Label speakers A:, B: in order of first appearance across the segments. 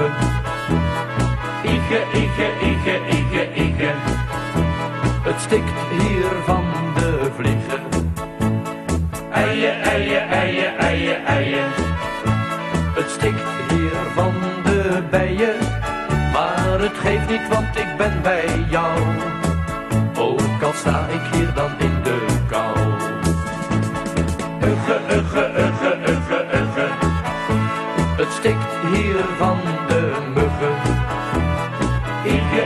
A: muggen. Ige. Het stikt hier van de vliegen. Eien. Het stikt hier van de bijen. Maar het geeft niet, want ik ben bij jou. Ook al sta ik hier dan in de kou. Ugge. Het stikt hier van de muggen. Ige.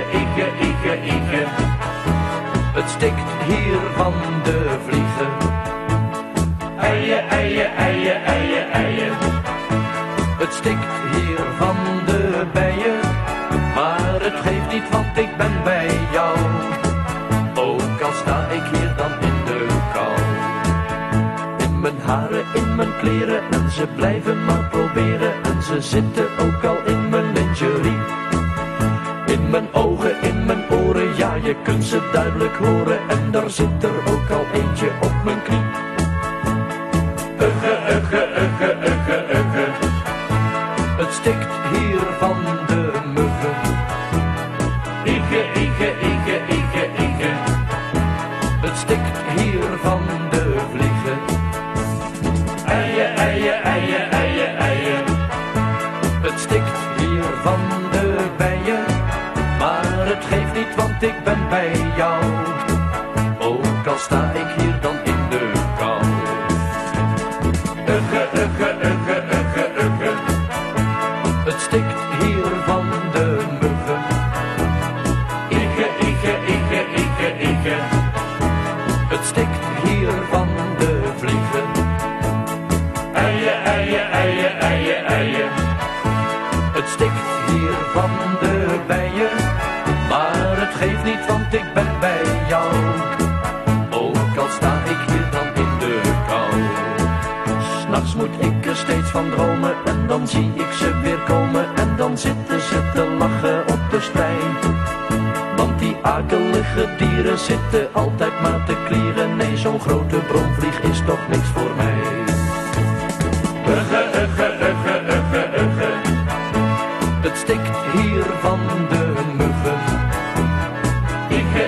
A: Het stikt hier van de vliegen. Eien. Het stikt hier van de bijen. Maar het geeft niet, want ik ben bij jou. Ook al sta ik hier dan in de kou. In mijn haren, in mijn kleren, en ze blijven maar proberen. En ze zitten ook al in mijn lingerie. In mijn ogen, in mijn oren, ja je kunt ze duidelijk horen. En daar zit er ook al eentje op mijn knie. Ugge. Het stikt hier van de muggen. Ige. Het stikt hier van de vliegen. Eien. Het stikt hier van de bijen. Maar het geeft niet, want ik ben bij jou. Ook al sta ik hier dan in de kou. Ugge. Het stikt hier van de muggen. Ige. Het stikt hier van de vliegen. Eien. Het stikt hier van de bijen. Maar het geeft niet, want ik ben bij jou. Ook al sta ik hier dan in de kou. 'Nachts moet ik er steeds van dromen. En dan zie ik ze weer komen. En dan zitten ze te lachen op de strijd. Want die akelige dieren zitten altijd maar te klieren. Nee, zo'n grote bromvlieg is toch niks voor mij. Ugge. Het stikt hier van de muggen. Ige.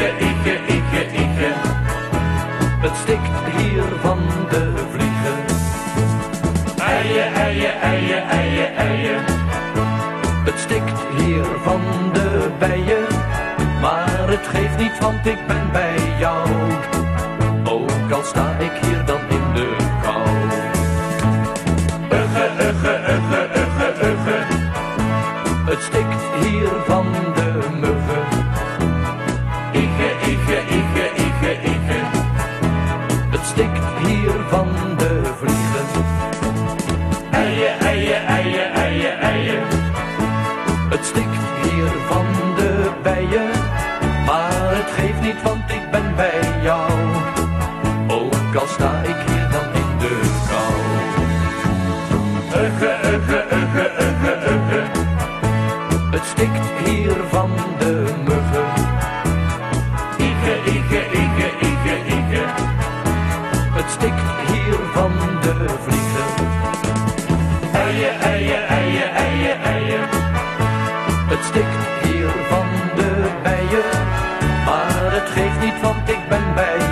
A: Het stikt hier van de vliegen. Eien. Het stikt hier van de bijen. Maar het geeft niet, want ik ben bij jou. Ook al sta ik hier dan in de kou. Ugge. Het stikt hier van de muggen. Ige. Het stikt hier van de vliegen. Eien. Het stikt hier van de bijen. Maar het geeft niet, want ik ben bij jou. Ook al sta ik hier dan in de kou. Ugge. Het stikt hier van de muggen. Ige. Het stikt hier van de vliegen. Eien. Het stikt hier van de bijen. Maar het geeft niet, want ik ben bij